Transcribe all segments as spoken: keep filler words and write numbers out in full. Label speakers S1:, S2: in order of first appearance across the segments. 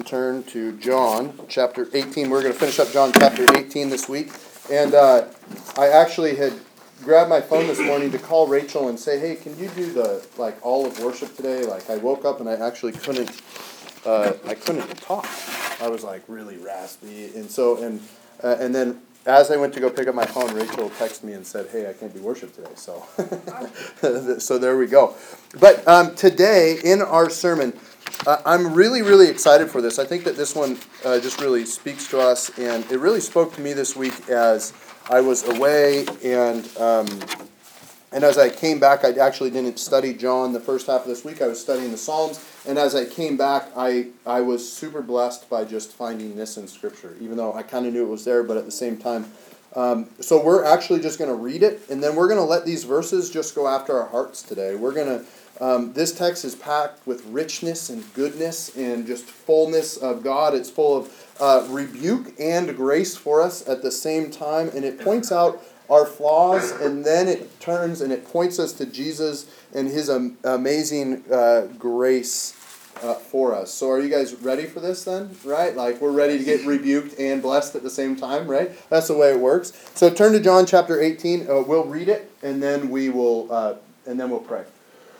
S1: Turn to John chapter eighteen. We're going to finish up John chapter eighteen this week. And uh, I actually had grabbed my phone this morning to call Rachel and say, hey, can you do the like all of worship today? Like I woke up and I actually couldn't uh, I couldn't talk. I was like really raspy. And so and uh, and then as I went to go pick up my phone, Rachel texted me and said, hey, I can't do worship today. So so there we go. But um, today in our sermon, Uh, I'm really, really excited for this. I think that this one uh, just really speaks to us, and it really spoke to me this week as I was away, and um, and as I came back, I actually didn't study John the first half of this week. I was studying the Psalms, and as I came back, I, I was super blessed by just finding this in Scripture, even though I kind of knew it was there, but at the same time. Um, so we're actually just going to read it, and then we're going to let these verses just go after our hearts today. We're going to Um, this text is packed with richness and goodness and just fullness of God. It's full of uh, rebuke and grace for us at the same time. And it points out our flaws, and then it turns and it points us to Jesus and His um, amazing uh, grace uh, for us. So are you guys ready for this then? Right? Like we're ready to get rebuked and blessed at the same time, right? That's the way it works. So turn to John chapter eighteen. Uh, we'll read it, and then we will, uh, and then we'll pray.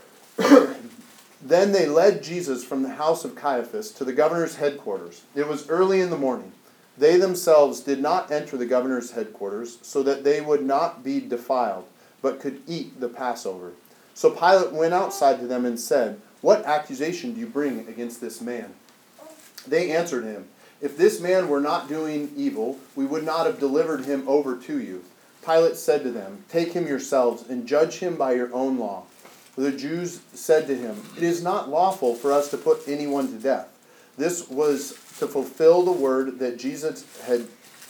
S1: Then they led Jesus from the house of Caiaphas to the governor's headquarters. It was early in the morning. They themselves did not enter the governor's headquarters so that they would not be defiled, but could eat the Passover. So Pilate went outside to them and said, "What accusation do you bring against this man?" They answered him, "If this man were not doing evil, we would not have delivered him over to you." Pilate said to them, "Take him yourselves and judge him by your own law." The Jews said to him, "It is not lawful for us to put anyone to death." This was to fulfill the word that Jesus had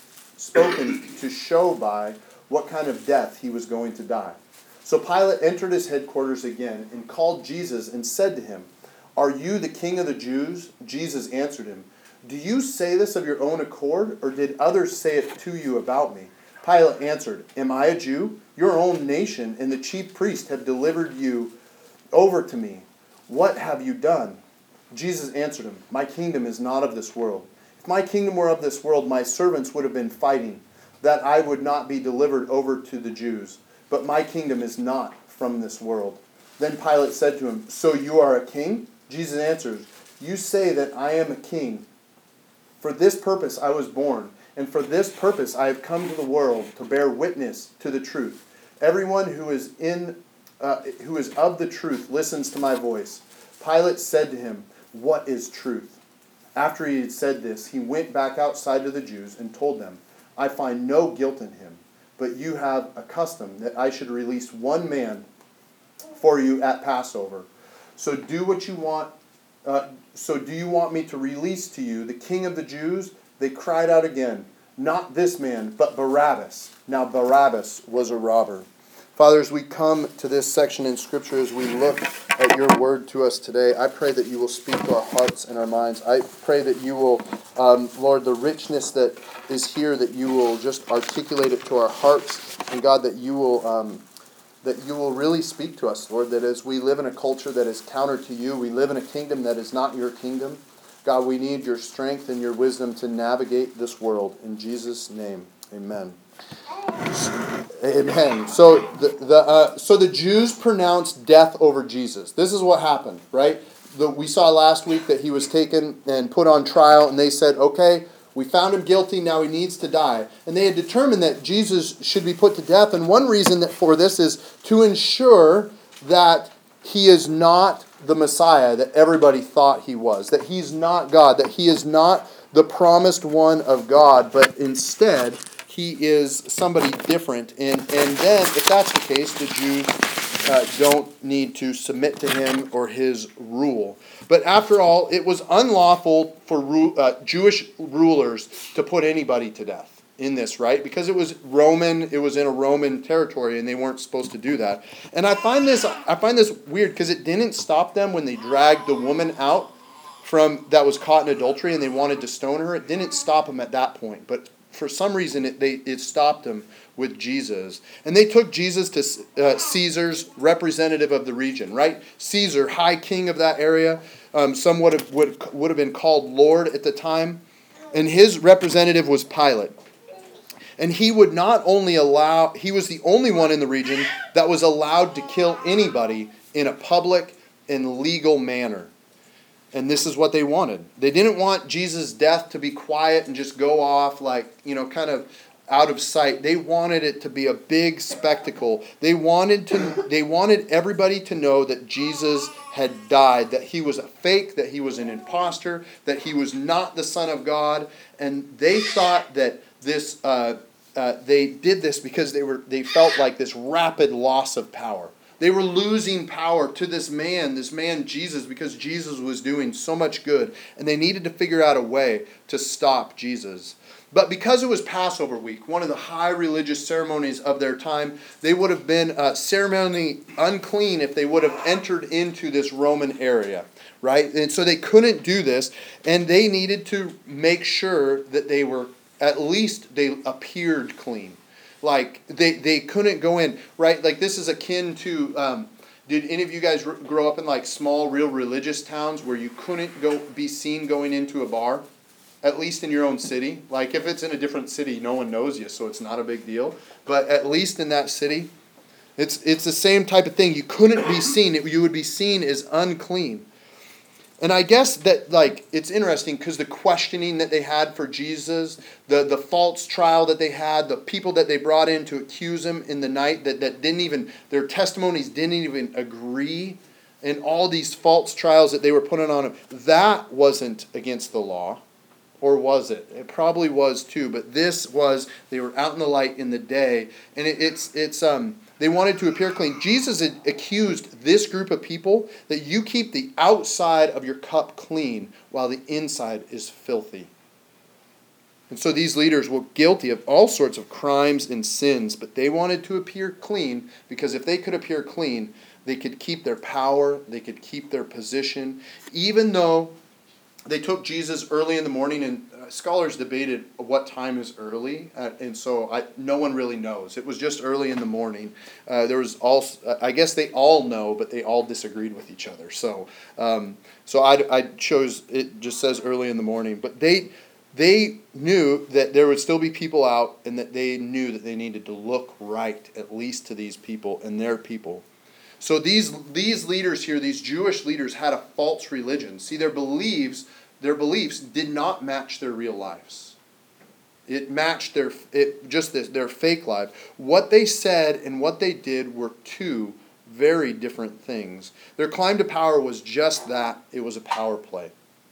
S1: spoken to show by what kind of death he was going to die. So Pilate entered his headquarters again and called Jesus and said to him, "Are you the king of the Jews?" Jesus answered him, "Do you say this of your own accord, or did others say it to you about me?" Pilate answered, "Am I a Jew? Your own nation and the chief priest have delivered you over to me. What have you done?" Jesus answered him, "My kingdom is not of this world. If my kingdom were of this world, my servants would have been fighting, that I would not be delivered over to the Jews. But my kingdom is not from this world." Then Pilate said to him, "So you are a king?" Jesus answered, "You say that I am a king. For this purpose I was born, and for this purpose I have come to the world, to bear witness to the truth. Everyone who is in, uh, who is of the truth listens to my voice." Pilate said to him, "What is truth?" After he had said this, he went back outside to the Jews and told them, "I find no guilt in him, but you have a custom that I should release one man for you at Passover. So do what you want. Uh, so do you want me to release to you the King of the Jews?" They cried out again, "Not this man, but Barabbas." Now Barabbas was a robber. Father, as we come to this section in Scripture, as we look at your word to us today, I pray that you will speak to our hearts and our minds. I pray that you will, um, Lord, the richness that is here, that you will just articulate it to our hearts. And God, that you will um, that you will really speak to us, Lord, that as we live in a culture that is counter to you, we live in a kingdom that is not your kingdom. God, we need your strength and your wisdom to navigate this world. In Jesus' name, amen. Amen. So the, the uh, so the Jews pronounced death over Jesus. This is what happened, right? The, we saw last week that he was taken and put on trial, and they said, "Okay, we found him guilty. Now he needs to die." And they had determined that Jesus should be put to death. And one reason that for this is to ensure that he is not the Messiah that everybody thought he was, that he's not God, that he is not the promised one of God, but instead he is somebody different. And, and then, if that's the case, the Jews uh, don't need to submit to him or his rule. But after all, it was unlawful for ru- uh, Jewish rulers to put anybody to death in this, right? Because it was Roman, it was in a Roman territory, and they weren't supposed to do that. And I find this, I find this weird because it didn't stop them when they dragged the woman out from that was caught in adultery and they wanted to stone her. It didn't stop them at that point, but for some reason it they it stopped them with Jesus. And they took Jesus to uh, Caesar's representative of the region, right? Caesar, high king of that area. Um, some would have, would, would have been called Lord at the time. And his representative was Pilate. And he would not only allow, he was the only one in the region that was allowed to kill anybody in a public and legal manner. And this is what they wanted. They didn't want Jesus' death to be quiet and just go off like, you know, kind of out of sight. They wanted it to be a big spectacle. They wanted to they wanted everybody to know that Jesus had died, that he was a fake, that he was an imposter, that he was not the Son of God. And they thought that this uh, uh, they did this because they were they felt like this rapid loss of power. They were losing power to this man, this man Jesus, because Jesus was doing so much good. And they needed to figure out a way to stop Jesus. But because it was Passover week, one of the high religious ceremonies of their time, they would have been uh, ceremonially unclean if they would have entered into this Roman area, right? And so they couldn't do this, and they needed to make sure that they were, at least they appeared clean. Like, they, they couldn't go in, right? Like, this is akin to, um, did any of you guys r- grow up in, like, small, real religious towns where you couldn't go be seen going into a bar? At least in your own city. Like, if it's in a different city, no one knows you, so it's not a big deal. But at least in that city, it's it's the same type of thing. You couldn't be seen. You would be seen as unclean. And I guess that, like, it's interesting because the questioning that they had for Jesus, the, the false trial that they had, the people that they brought in to accuse him in the night that, that didn't even, their testimonies didn't even agree, and all these false trials that they were putting on him, that wasn't against the law. Or was it? It probably was too, but this was, they were out in the light in the day, and it, it's, it's, um, they wanted to appear clean. Jesus had accused this group of people that you keep the outside of your cup clean while the inside is filthy. And so these leaders were guilty of all sorts of crimes and sins, but they wanted to appear clean because if they could appear clean, they could keep their power, they could keep their position, even though they took Jesus early in the morning, and uh, scholars debated what time is early, uh, and so I, no one really knows. It was just early in the morning. Uh, there was also, I guess they all know, but they all disagreed with each other. So, um, so I, I chose, it just says early in the morning, but they they knew that there would still be people out, and that they knew that they needed to look right, at least to these people and their people. So these these leaders here, these Jewish leaders, had a false religion. See, their beliefs, their beliefs did not match their real lives. It matched their it just this, their fake life. What they said and what they did were two very different things. Their climb to power was just that. It was a power play.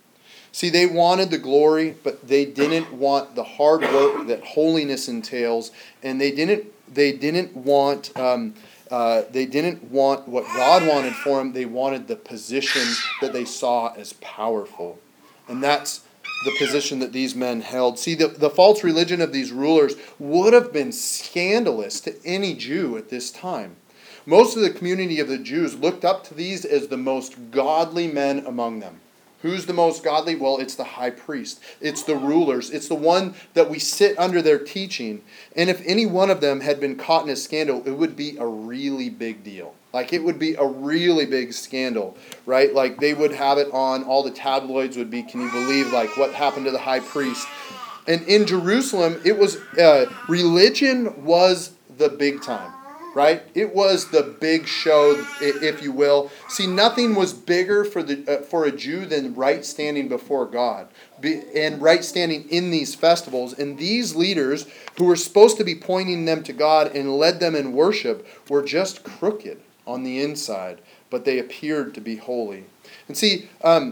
S1: See, they wanted the glory, but they didn't want the hard work that holiness entails, and they didn't they didn't want. Um, Uh, they didn't want what God wanted for them. They wanted the position that they saw as powerful. And that's the position that these men held. See, the, the false religion of these rulers would have been scandalous to any Jew at this time. Most of the community of the Jews looked up to these as the most godly men among them. Who's the most godly? Well, it's the high priest. It's the rulers. It's the one that we sit under their teaching. And if any one of them had been caught in a scandal, it would be a really big deal. Like, it would be a really big scandal, right? Like, they would have it on, all the tabloids would be, can you believe, like, what happened to the high priest? And in Jerusalem, it was, uh, religion was the big time. Right? It was the big show, if you will. See, nothing was bigger for the uh, for a Jew than right standing before God Be, and right standing in these festivals. And these leaders, who were supposed to be pointing them to God and led them in worship, were just crooked on the inside, but they appeared to be holy. And see, um,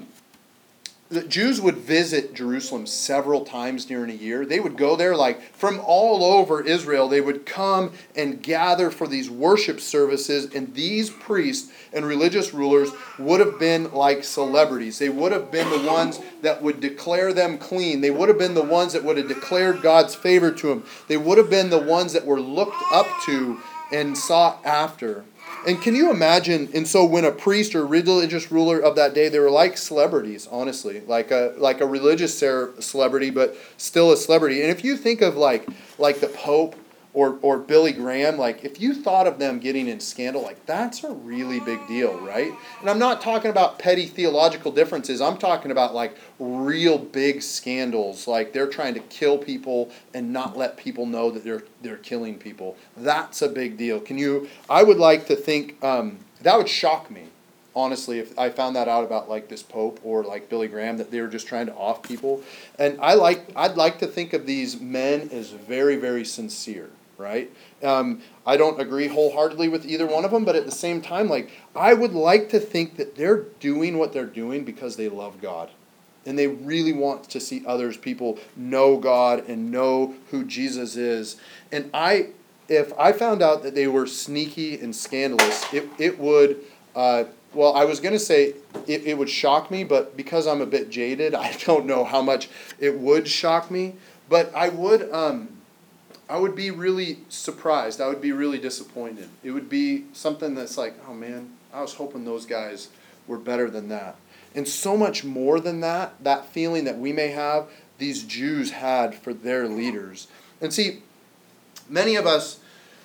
S1: the Jews would visit Jerusalem several times during a year. They would go there, like, from all over Israel. They would come and gather for these worship services, and these priests and religious rulers would have been like celebrities. They would have been the ones that would declare them clean. They would have been the ones that would have declared God's favor to them. They would have been the ones that were looked up to and sought after. And can you imagine, and so when a priest or religious ruler of that day, they were like celebrities, honestly, like a like a religious celebrity, but still a celebrity. And if you think of like like the Pope or or Billy Graham, like if you thought of them getting in scandal, like that's a really big deal, right? And I'm not talking about petty theological differences. I'm talking about like real big scandals, like they're trying to kill people and not let people know that they're they're killing people. That's a big deal. Can you? I would like to think um, that would shock me, honestly, if I found that out about like this Pope or like Billy Graham, that they were just trying to off people. And I like I'd like to think of these men as very, very sincere. Right? Um, I don't agree wholeheartedly with either one of them, but at the same time, like I would like to think that they're doing what they're doing because they love God. And they really want to see others, people know God and know who Jesus is. And I, if I found out that they were sneaky and scandalous, it, it would, uh, well, I was going to say it, it would shock me, but because I'm a bit jaded, I don't know how much it would shock me. But I would... Um, I would be really surprised. I would be really disappointed. It would be something that's like, oh man, I was hoping those guys were better than that. And so much more than that, that feeling that we may have, these Jews had for their leaders. And see, many of us,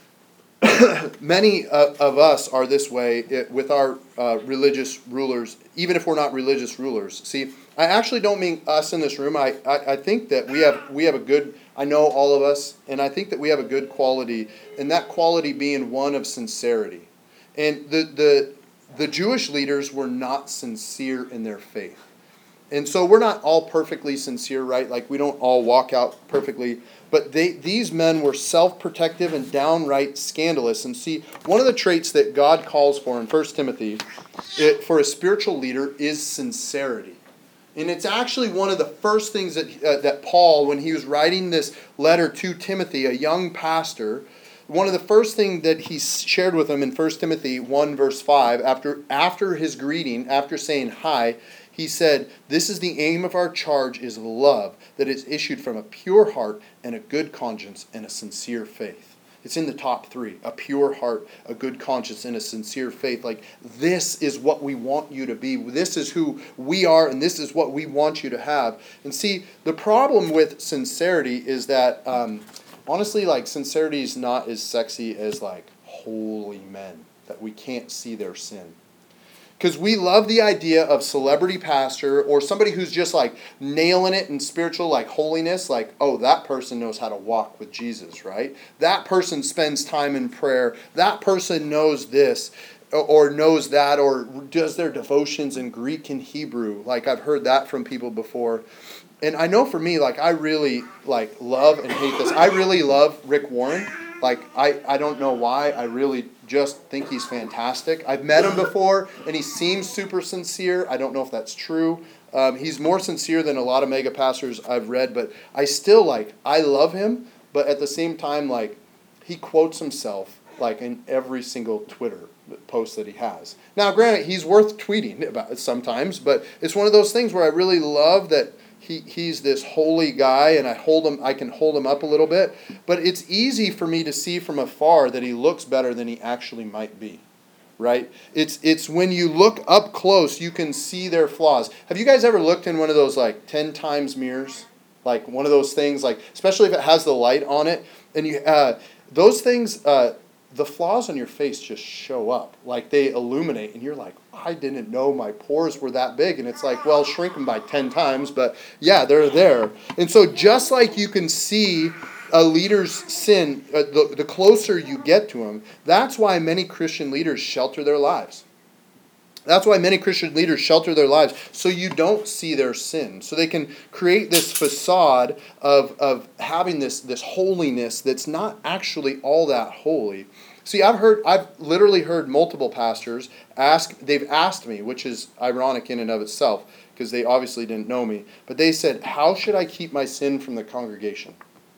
S1: many uh, of us are this way it, with our uh, religious rulers, even if we're not religious rulers. See, I actually don't mean us in this room. I, I, I think that we have we have a good, I know all of us, and I think that we have a good quality, and that quality being one of sincerity. And the the the Jewish leaders were not sincere in their faith. And so we're not all perfectly sincere, right? Like we don't all walk out perfectly. But they these men were self-protective and downright scandalous. And see, one of the traits that God calls for in First Timothy it, for a spiritual leader is sincerity. And it's actually one of the first things that uh, that Paul, when he was writing this letter to Timothy, a young pastor, one of the first things that he shared with him in First Timothy one, verse five, after, after his greeting, after saying hi, he said, "This is the aim of our charge is love, that is issued from a pure heart and a good conscience and a sincere faith." It's in the top three. A pure heart, a good conscience, and a sincere faith. Like, this is what we want you to be. This is who we are, and this is what we want you to have. And see, the problem with sincerity is that, um, honestly, like, sincerity is not as sexy as, like, holy men, that we can't see their sin. Because we love the idea of celebrity pastor or somebody who's just like nailing it in spiritual like holiness. Like, oh, that person knows how to walk with Jesus, right? That person spends time in prayer. That person knows this or knows that or does their devotions in Greek and Hebrew. Like I've heard that from people before. And I know for me, like I really like love and hate this. I really love Rick Warren. Like, I, I don't know why. I really just think he's fantastic. I've met him before, and he seems super sincere. I don't know if that's true. Um, he's more sincere than a lot of mega pastors I've read, but I still, like, I love him, but at the same time, like, he quotes himself, like, in every single Twitter post that he has. Now, granted, he's worth tweeting about it sometimes, but it's one of those things where I really love that He he's this holy guy, and I hold him. I can hold him up a little bit, but it's easy for me to see from afar that he looks better than he actually might be, right? It's it's when you look up close, you can see their flaws. Have you guys ever looked in one of those like ten times mirrors, like one of those things, like especially if it has the light on it, and you uh, those things, uh, the flaws on your face just show up, like they illuminate, and you're like, I didn't know my pores were that big. And it's like, well, shrink them by ten times, but yeah, they're there. And so just like you can see a leader's sin, uh, the, the closer you get to him, that's why many Christian leaders shelter their lives. That's why many Christian leaders shelter their lives, so you don't see their sin. So they can create this facade of, of having this, this holiness that's not actually all that holy. See, I've heard, I've literally heard multiple pastors ask, they've asked me, which is ironic in and of itself, because they obviously didn't know me, but they said, how should I keep my sin from the congregation?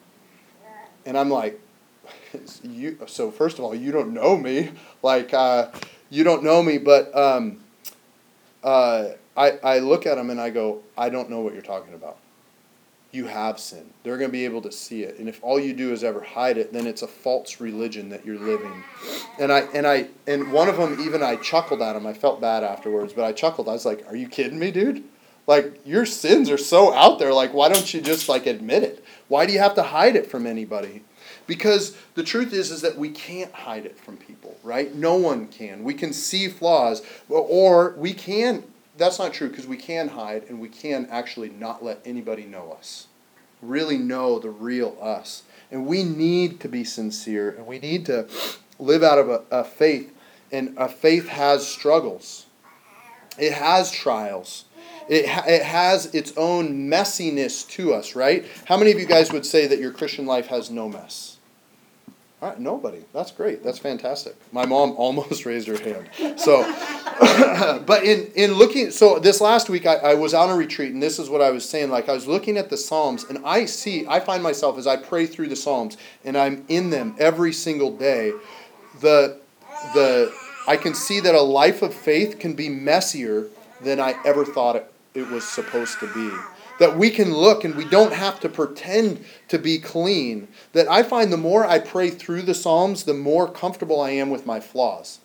S1: And I'm like, you. So first of all, you don't know me. Like, uh, you don't know me, but um, uh, I, I look at them and I go, I don't know what you're talking about. You have sin. They're going to be able to see it. And if all you do is ever hide it, then it's a false religion that you're living. And I and I and one of them, even I chuckled at him. I felt bad afterwards, but I chuckled. I was like, are you kidding me, dude? Like, your sins are so out there. Like, why don't you just, like, admit it? Why do you have to hide it from anybody? Because the truth is, is that we can't hide it from people, right? No one can. We can see flaws, or we can, that's not true, because we can hide and we can actually not let anybody know us. Really know the real us. And we need to be sincere, and we need to live out of a, a faith, and a faith has struggles. It has trials. It, ha- it has its own messiness to us, right? How many of you guys would say that your Christian life has no mess? All right, nobody. That's great. That's fantastic. My mom almost raised her hand. So, but in, in looking, so this last week I, I was on a retreat, and this is what I was saying. Like, I was looking at the Psalms, and I see, I find myself as I pray through the Psalms, and I'm in them every single day, the the I can see that a life of faith can be messier than I ever thought it, it was supposed to be. That we can look and we don't have to pretend to be clean. That I find the more I pray through the Psalms, the more comfortable I am with my flaws.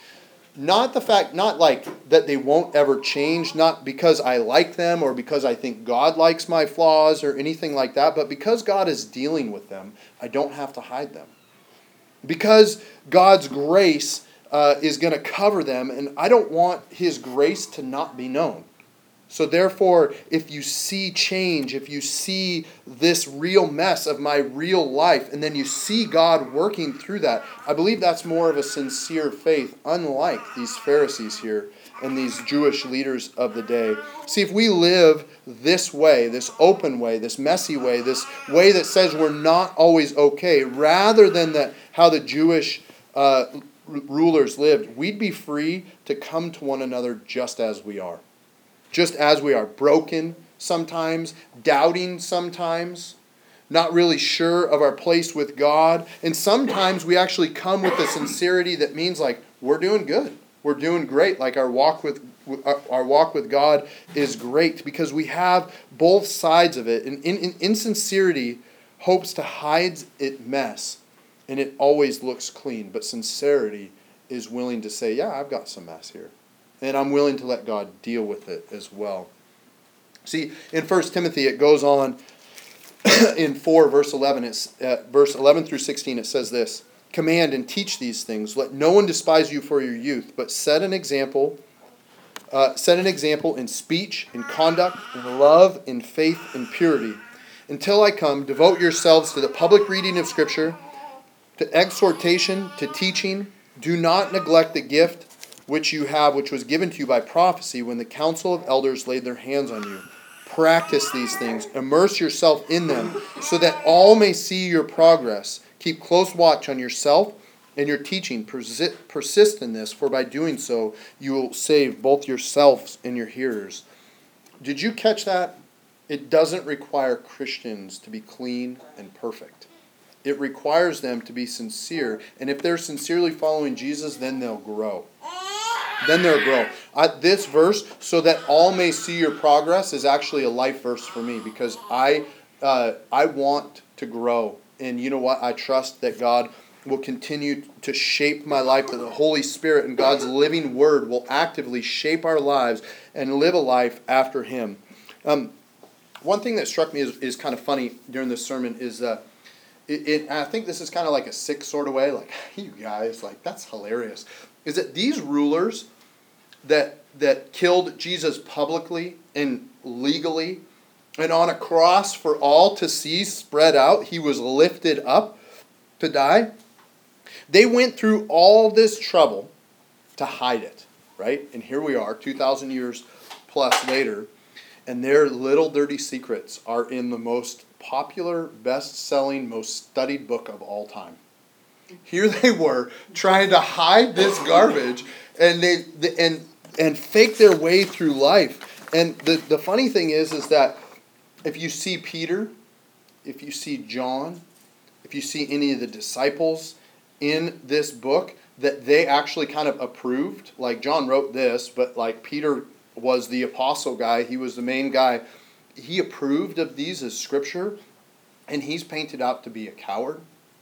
S1: Not the fact, not like that they won't ever change, not because I like them or because I think God likes my flaws or anything like that, but because God is dealing with them, I don't have to hide them. Because God's grace uh, is going to cover them, and I don't want His grace to not be known. So therefore, if you see change, if you see this real mess of my real life, and then you see God working through that, I believe that's more of a sincere faith, unlike these Pharisees here and these Jewish leaders of the day. See, if we live this way, this open way, this messy way, this way that says we're not always okay, rather than the, how the Jewish uh, rulers lived, we'd be free to come to one another just as we are. Just as we are, broken sometimes, doubting sometimes, not really sure of our place with God. And sometimes we actually come with a sincerity that means like, we're doing good. We're doing great. Like our walk with our walk with God is great because we have both sides of it. And in, in, insincerity hopes to hide its mess, and it always looks clean. But sincerity is willing to say, yeah, I've got some mess here. And I'm willing to let God deal with it as well. See, in First Timothy, it goes on in four, verse eleven. It's uh, verse eleven through sixteen. It says this: "Command and teach these things. Let no one despise you for your youth, but set an example. Uh, set an example in speech, in conduct, in love, in faith, in purity. Until I come, devote yourselves to the public reading of Scripture, to exhortation, to teaching. Do not neglect the gift which you have, which was given to you by prophecy when the council of elders laid their hands on you. Practice these things. Immerse yourself in them, so that all may see your progress. Keep close watch on yourself and your teaching. Persi- persist in this, for by doing so, you will save both yourselves and your hearers." Did you catch that? It doesn't require Christians to be clean and perfect. It requires them to be sincere. And if they're sincerely following Jesus, then they'll grow. Then they'll grow. Uh, this verse, "so that all may see your progress," is actually a life verse for me because I uh, I want to grow. And you know what? I trust that God will continue to shape my life, that the Holy Spirit and God's living Word will actively shape our lives and live a life after Him. Um, one thing that struck me is, is kind of funny during this sermon is uh, it, it, I think this is kind of like a sick sort of way, like, you guys, like, that's hilarious, is that these rulers that that killed Jesus publicly and legally and on a cross for all to see spread out, he was lifted up to die. They went through all this trouble to hide it, right? And here we are, two thousand years plus later, and their little dirty secrets are in the most popular, best-selling, most studied book of all time. Here they were trying to hide this garbage and they and and fake their way through life. And the, the funny thing is, is that if you see Peter, if you see John, if you see any of the disciples in this book, that they actually kind of approved. Like John wrote this, but like Peter was the apostle guy. He was the main guy. He approved of these as scripture, and he's painted out to be a coward.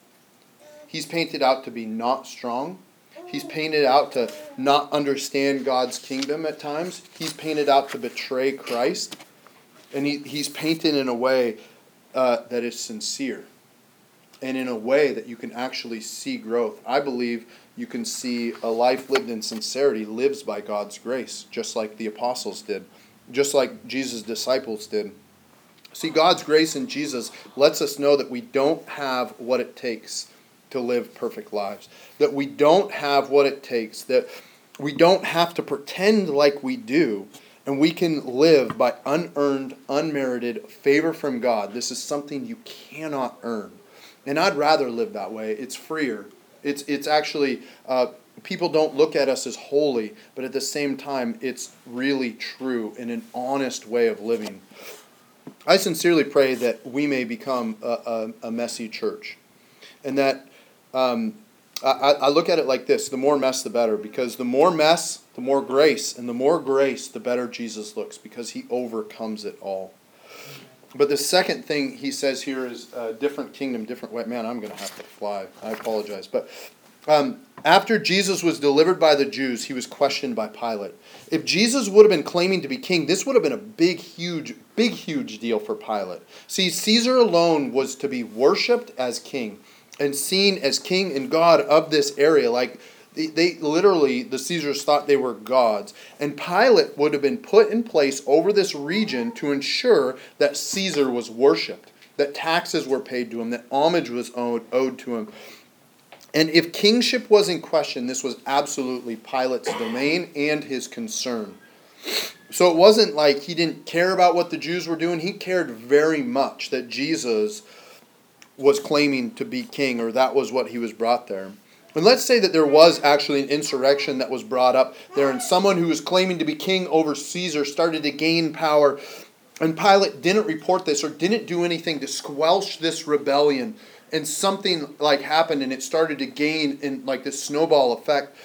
S1: He's painted out to be not strong. He's painted out to not understand God's kingdom at times. He's painted out to betray Christ. And he, he's painted in a way uh, that is sincere. and in a way that you can actually see growth. I believe you can see a life lived in sincerity lives by God's grace, just like the apostles did, just like Jesus' disciples did. See, God's grace in Jesus lets us know that we don't have what it takes to live perfect lives, that we don't have what it takes, that we don't have to pretend like we do, and we can live by unearned, unmerited favor from God. This is something you cannot earn. And I'd rather live that way. It's freer. It's it's actually, uh, people don't look at us as holy, but at the same time, it's really true in an honest way of living. I sincerely pray that we may become a, a, a messy church. And that um, I, I look at it like this: the more mess, the better. Because the more mess, the more grace. And the more grace, the better Jesus looks, because he overcomes it all. But the second thing he says here is a different kingdom, different way. Man, I'm going to have to fly. I apologize. But um, after Jesus was delivered by the Jews, he was questioned by Pilate. If Jesus would have been claiming to be king, this would have been a big, huge, big, huge deal for Pilate. See, Caesar alone was to be worshipped as king and seen as king and God of this area. Like, they, they literally, the Caesars thought they were gods. And Pilate would have been put in place over this region to ensure that Caesar was worshipped, that taxes were paid to him, that homage was owed, owed to him. And if kingship was in question, this was absolutely Pilate's domain and his concern. So it wasn't like he didn't care about what the Jews were doing. He cared very much that Jesus was claiming to be king, or that was what he was brought there. And let's say that there was actually an insurrection that was brought up there, and someone who was claiming to be king over Caesar started to gain power, and Pilate didn't report this or didn't do anything to squelch this rebellion, and something like happened and it started to gain in like this snowball effect.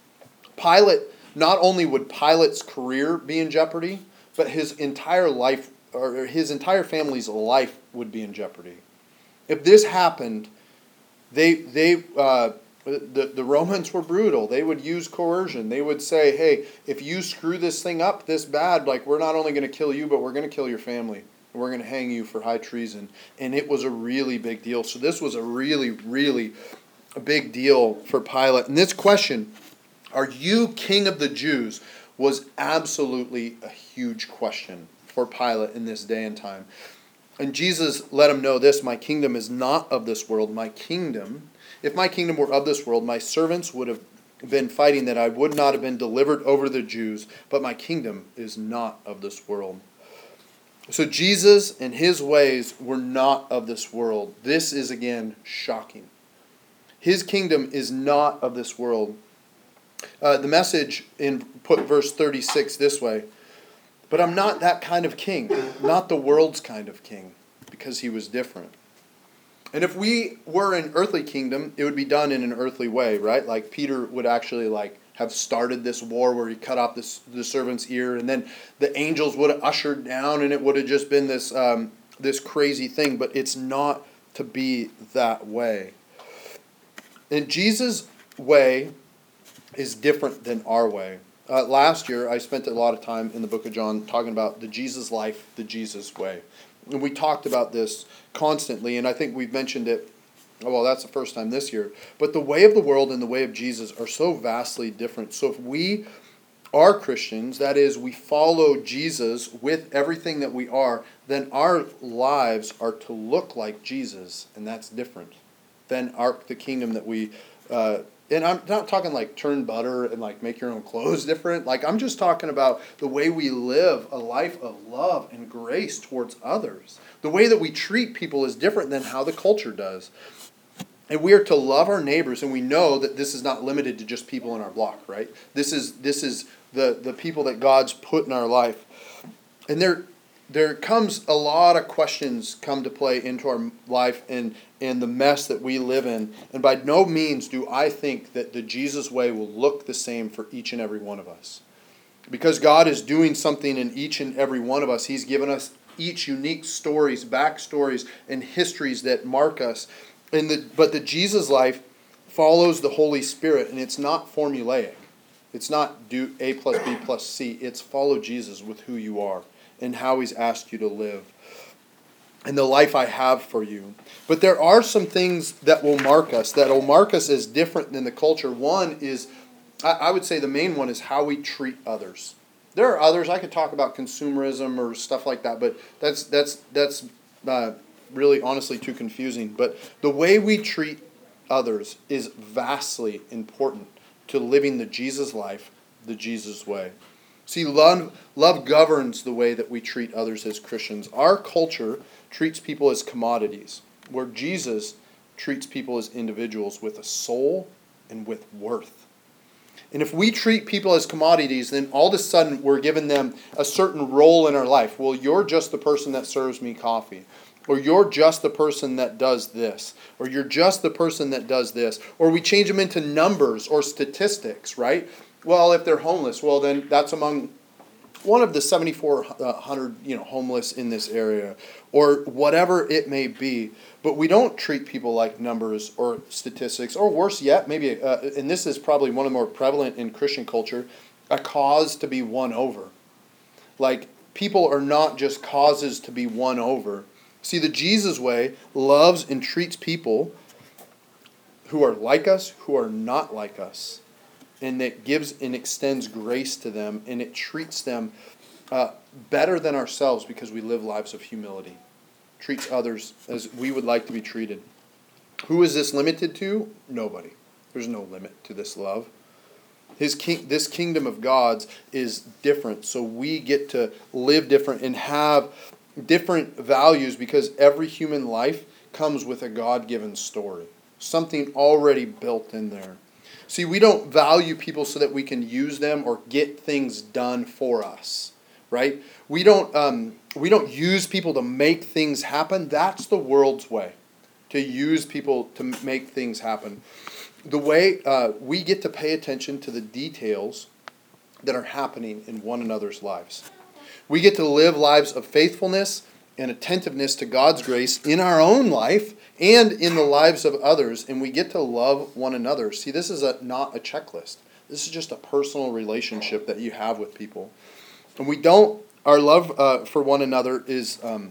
S1: Pilate, not only would Pilate's career be in jeopardy, but his entire life, or his entire family's life would be in jeopardy. If this happened, they they uh, the the Romans were brutal. They would use coercion. They would say, "Hey, if you screw this thing up this bad, like we're not only going to kill you, but we're going to kill your family. We're going to hang you for high treason." And it was a really big deal. So this was a really, really a big deal for Pilate. And this question, "Are you king of the Jews?" was absolutely a huge question for Pilate in this day and time. And Jesus let him know this: "My kingdom is not of this world. My kingdom, if my kingdom were of this world, my servants would have been fighting that I would not have been delivered over the Jews. But my kingdom is not of this world." So Jesus and his ways were not of this world. This is, again, shocking. His kingdom is not of this world. Uh, the Message in put verse thirty-six this way: "But I'm not that kind of king, not the world's kind of king," because he was different. And if we were an earthly kingdom, it would be done in an earthly way, right? Like Peter would actually like have started this war where he cut off this, the servant's ear, and then the angels would have ushered down, and it would have just been this um, this crazy thing. But it's not to be that way. And Jesus' way is different than our way. Uh, last year, I spent a lot of time in the book of John talking about the Jesus life, the Jesus way. And we talked about this constantly, and I think we've mentioned it. Oh, well, that's the first time this year. But the way of the world and the way of Jesus are so vastly different. So if we are Christians, that is, we follow Jesus with everything that we are, then our lives are to look like Jesus, and that's different than our, the kingdom that we... Uh, and I'm not talking like turn butter and like make your own clothes different. Like I'm just talking about the way we live a life of love and grace towards others. The way that we treat people is different than how the culture does. And we are to love our neighbors, and we know that this is not limited to just people in our block, right? This is this is the, the people that God's put in our life. And there there comes a lot of questions come to play into our life and, and the mess that we live in. And by no means do I think that the Jesus way will look the same for each and every one of us. Because God is doing something in each and every one of us. He's given us each unique stories, backstories, and histories that mark us. And the, but the Jesus life follows the Holy Spirit, and it's not formulaic. It's not do A plus B plus C. It's follow Jesus with who you are and how he's asked you to live. and the life I have for you. But there are some things that will mark us, that will mark us as different than the culture. One is, I, I would say the main one is how we treat others. There are others, I could talk about consumerism or stuff like that, but that's that's that's uh, really honestly too confusing. But the way we treat others is vastly important to living the Jesus life, the Jesus way. See, love, love governs the way that we treat others as Christians. Our culture treats people as commodities, where Jesus treats people as individuals with a soul and with worth. And if we treat people as commodities, then all of a sudden we're giving them a certain role in our life. Well, you're just the person that serves me coffee. Or you're just the person that does this. Or you're just the person that does this. Or we change them into numbers or statistics, right? Well, if they're homeless, well then that's among one of the seventy-four hundred, you know, homeless in this area, or whatever it may be. But we don't treat people like numbers or statistics, or worse yet, maybe, uh, and this is probably one of the more prevalent in Christian culture, a cause to be won over. Like, people are not just causes to be won over. See, the Jesus way loves and treats people who are like us, who are not like us. And it gives and extends grace to them, and it treats them uh, better than ourselves because we live lives of humility. Treats others as we would like to be treated. Who is this limited to? Nobody. There's no limit to this love. His king, this kingdom of God's is different, so we get to live different and have different values because every human life comes with a God-given story. Something already built in there. See, we don't value people so that we can use them or get things done for us, right? We don't um, we don't use people to make things happen. That's the world's way, to use people to make things happen. The way uh, we get to pay attention to the details that are happening in one another's lives. We get to live lives of faithfulness and attentiveness to God's grace in our own life and in the lives of others, and we get to love one another. See, this is a, not a checklist. This is just a personal relationship that you have with people. And we don't, our love uh, for one another is um,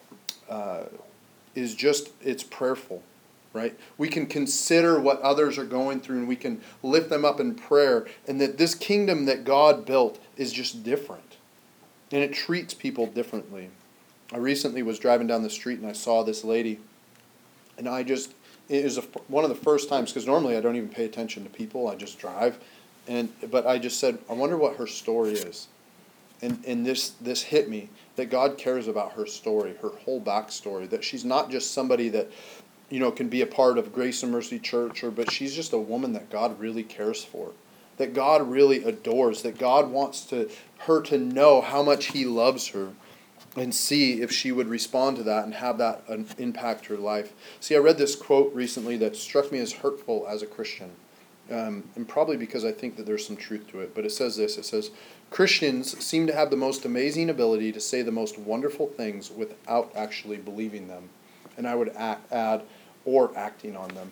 S1: uh, is just, it's prayerful, right? We can consider what others are going through, and we can lift them up in prayer, and that this kingdom that God built is just different. And it treats people differently. I recently was driving down the street, and I saw this lady. And I just, it was a, one of the first times, because normally I don't even pay attention to people, I just drive. And But I just said, I wonder what her story is. And and this this hit me, that God cares about her story, her whole backstory, that she's not just somebody that, you know, can be a part of Grace and Mercy Church, or but she's just a woman that God really cares for, that God really adores, that God wants to her to know how much He loves her. And see if she would respond to that and have that impact her life. See, I read this quote recently that struck me as hurtful as a Christian. Um, and probably because I think that there's some truth to it. But it says this, it says, Christians seem to have the most amazing ability to say the most wonderful things without actually believing them. And I would act, add, or acting on them.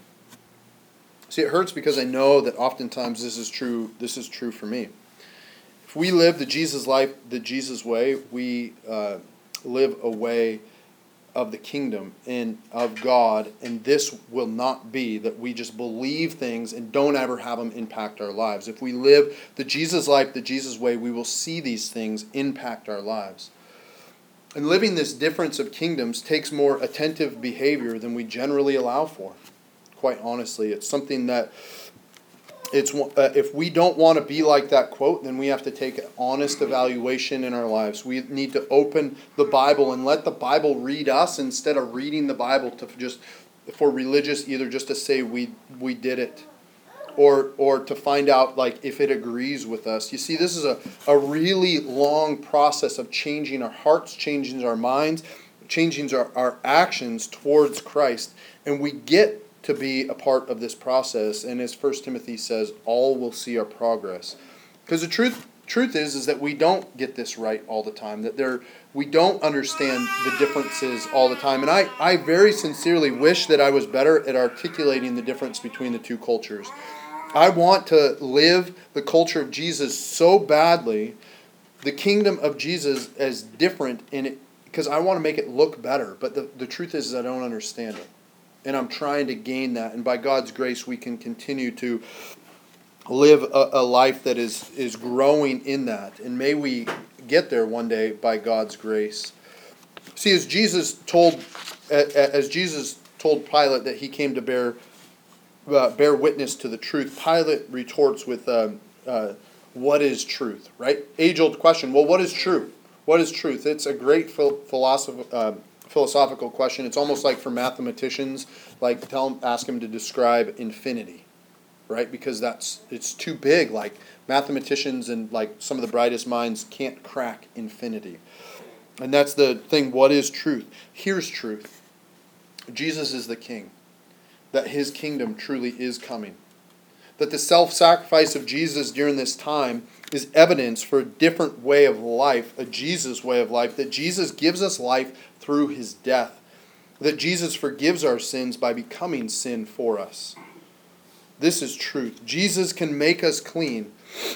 S1: See, it hurts because I know that oftentimes this is true, this is true for me. If we live the Jesus life, the Jesus way, we uh, live a way of the kingdom and of God, and this will not be that we just believe things and don't ever have them impact our lives. If we live the Jesus life, the Jesus way, we will see these things impact our lives. And living this difference of kingdoms takes more attentive behavior than we generally allow for. Quite honestly, it's something that It's uh, if we don't want to be like that quote, then we have to take an honest evaluation in our lives. We need to open the Bible and let the Bible read us instead of reading the Bible to just for religious, either just to say we we did it, or or to find out like if it agrees with us. You see, this is a, a really long process of changing our hearts, changing our minds, changing our, our actions towards Christ, and we get to be a part of this process. And as First Timothy says, all will see our progress. Because the truth truth is, is that we don't get this right all the time. That there we don't understand the differences all the time. And I, I very sincerely wish that I was better at articulating the difference between the two cultures. I want to live the culture of Jesus so badly, the kingdom of Jesus as different in it, because I want to make it look better. But the, the truth is, is I don't understand it. And I'm trying to gain that. And by God's grace, we can continue to live a, a life that is, is growing in that. And may we get there one day by God's grace. See, as Jesus told, as Jesus told Pilate that he came to bear uh, bear witness to the truth, Pilate retorts with, uh, uh, what is truth, right? Age-old question. Well, what is truth? What is truth? It's a great phil- philosoph- uh, philosophical question. It's almost like for mathematicians, like tell them, ask them to describe infinity, right? Because that's it's too big. Like mathematicians and like some of the brightest minds can't crack infinity. And that's the thing. What is truth? Here's truth. Jesus is the King. That his kingdom truly is coming. That the self-sacrifice of Jesus during this time is evidence for a different way of life, a Jesus way of life, that Jesus gives us life through his death, that Jesus forgives our sins by becoming sin for us. This is truth. Jesus can make us clean.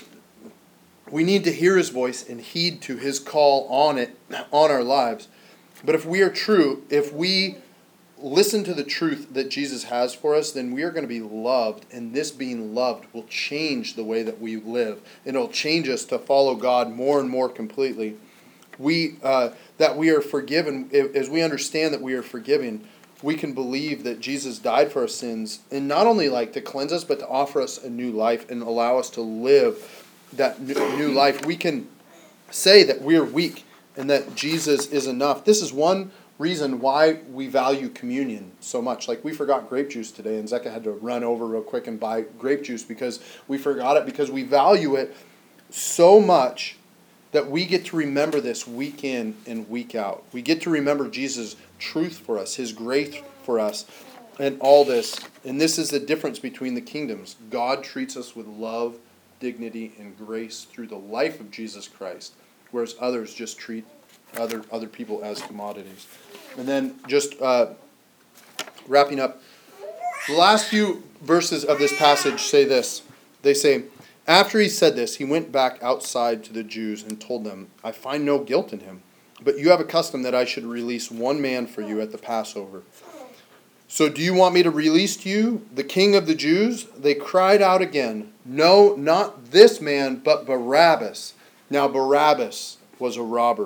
S1: We need to hear his voice and heed to his call on it, on our lives. But if we are true, if we listen to the truth that Jesus has for us, then we are going to be loved, and this being loved will change the way that we live, and it'll change us to follow God more and more completely. We uh, that we are forgiven, as we understand that we are forgiven, we can believe that Jesus died for our sins, and not only like to cleanse us, but to offer us a new life and allow us to live that new life. We can say that we're weak and that Jesus is enough. This is one reason why we value communion so much. Like we forgot grape juice today, and Zeka had to run over real quick and buy grape juice because we forgot it, because we value it so much that we get to remember this week in and week out. We get to remember Jesus' truth for us, his grace for us, and all this. And this is the difference between the kingdoms. God treats us with love, dignity, and grace through the life of Jesus Christ, whereas others just treat other other people as commodities. And then just uh, wrapping up, the last few verses of this passage say this. They say, after he said this, he went back outside to the Jews and told them, I find no guilt in him, but you have a custom that I should release one man for you at the Passover. So do you want me to release to you the king of the Jews? They cried out again, no, not this man, but Barabbas. Now Barabbas was a robber.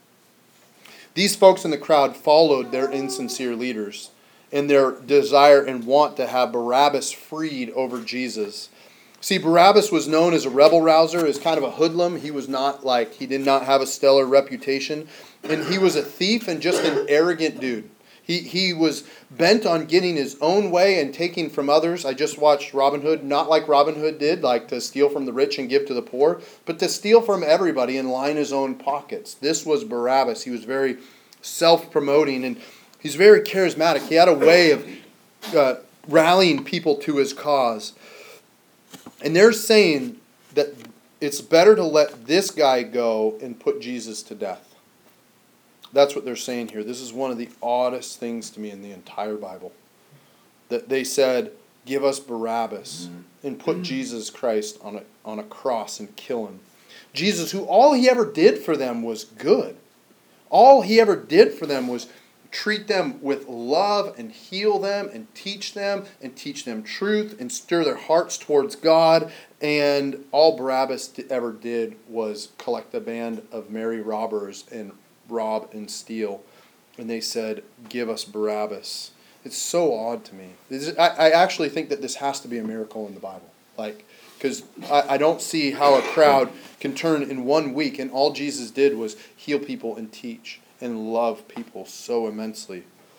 S1: These folks in the crowd followed their insincere leaders in their desire and want to have Barabbas freed over Jesus. See, Barabbas was known as a rebel rouser, as kind of a hoodlum. He was not like, he did not have a stellar reputation. And he was a thief and just an arrogant dude. He he was bent on getting his own way and taking from others. I just watched Robin Hood, not like Robin Hood did, like to steal from the rich and give to the poor, but to steal from everybody and line his own pockets. This was Barabbas. He was very self-promoting, and he's very charismatic. He had a way of uh, rallying people to his cause. And they're saying that it's better to let this guy go and put Jesus to death. That's what they're saying here. This is one of the oddest things to me in the entire Bible. That they said, give us Barabbas and put Jesus Christ on a, on a cross and kill him. Jesus, who all he ever did for them was good. All he ever did for them was treat them with love and heal them and teach them and teach them truth and stir their hearts towards God. And all Barabbas ever did was collect a band of merry robbers and rob and steal. And they said, give us Barabbas. It's so odd to me. Is, I, I actually think that this has to be a miracle in the Bible. Like, because I, I don't see how a crowd can turn in one week, and all Jesus did was heal people and teach and love people so immensely.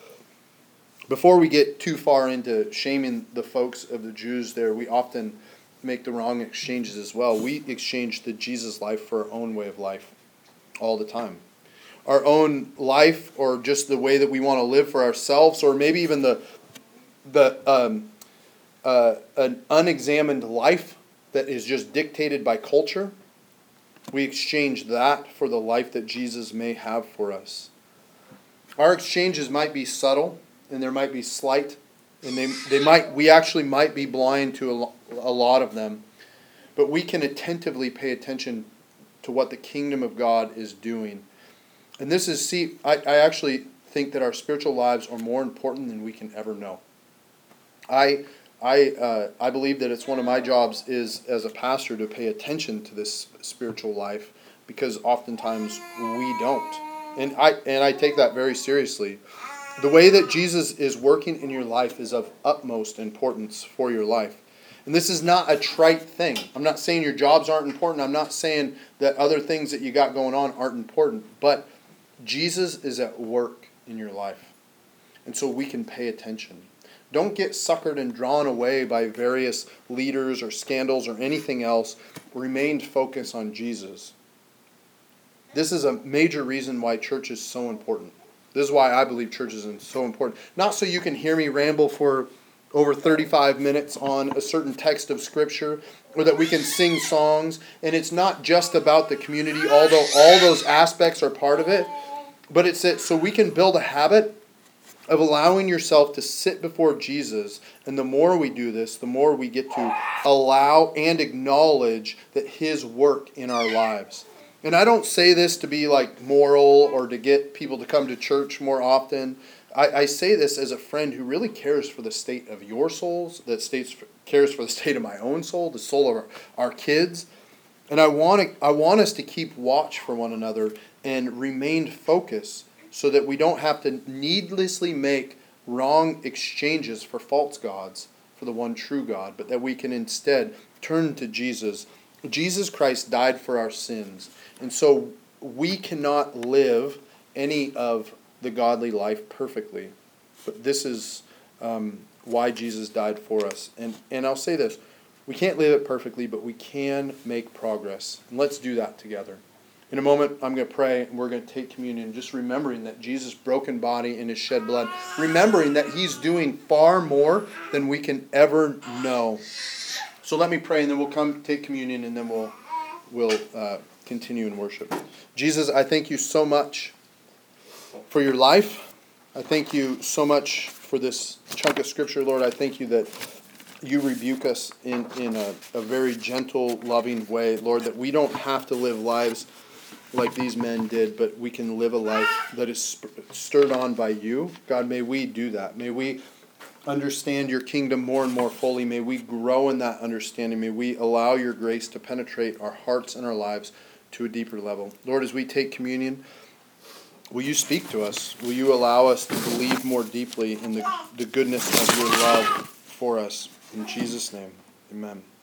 S1: Before we get too far into shaming the folks of the Jews there, we often make the wrong exchanges as well. We exchange the Jesus life for our own way of life all the time. Our own life, or just the way that we want to live for ourselves, or maybe even the the um, uh, an unexamined life that is just dictated by culture. We exchange that for the life that Jesus may have for us. Our exchanges might be subtle, and there might be slight, and they they might we actually might be blind to a, lo- a lot of them, but we can attentively pay attention to what the kingdom of God is doing. And this is, see, I, I actually think that our spiritual lives are more important than we can ever know. I I uh, I believe that it's one of my jobs is as a pastor to pay attention to this spiritual life, because oftentimes we don't. And I and I take that very seriously. The way that Jesus is working in your life is of utmost importance for your life. And this is not a trite thing. I'm not saying your jobs aren't important. I'm not saying that other things that you got going on aren't important. But Jesus is at work in your life. And so we can pay attention. Don't get suckered and drawn away by various leaders or scandals or anything else. Remain focused on Jesus. This is a major reason why church is so important. This is why I believe church is so important. Not so you can hear me ramble for over thirty-five minutes on a certain text of Scripture, or that we can sing songs. And it's not just about the community, although all those aspects are part of it. But it's that so we can build a habit of allowing yourself to sit before Jesus. And the more we do this, the more we get to allow and acknowledge that His work in our lives. And I don't say this to be like moral or to get people to come to church more often. I, I say this as a friend who really cares for the state of your souls, that states cares for the state of my own soul, the soul of our, our kids. And I want to, I want us to keep watch for one another and remain focused so that we don't have to needlessly make wrong exchanges for false gods for the one true God, but that we can instead turn to Jesus. Jesus Christ died for our sins. And so we cannot live any of the godly life perfectly. But this is um, why Jesus died for us. And, and I'll say this, we can't live it perfectly, but we can make progress. And let's do that together. In a moment, I'm going to pray, and we're going to take communion, just remembering that Jesus' broken body and His shed blood, remembering that He's doing far more than we can ever know. So let me pray, and then we'll come take communion, and then we'll we'll uh, continue in worship. Jesus, I thank You so much for Your life. I thank You so much for this chunk of Scripture, Lord. I thank You that You rebuke us in, in a, a very gentle, loving way, Lord, that we don't have to live lives like these men did, but we can live a life that is sp- stirred on by You. God, may we do that. May we understand Your kingdom more and more fully. May we grow in that understanding. May we allow Your grace to penetrate our hearts and our lives to a deeper level. Lord, as we take communion, will You speak to us? Will You allow us to believe more deeply in the, the goodness of Your love for us? In Jesus' name, amen.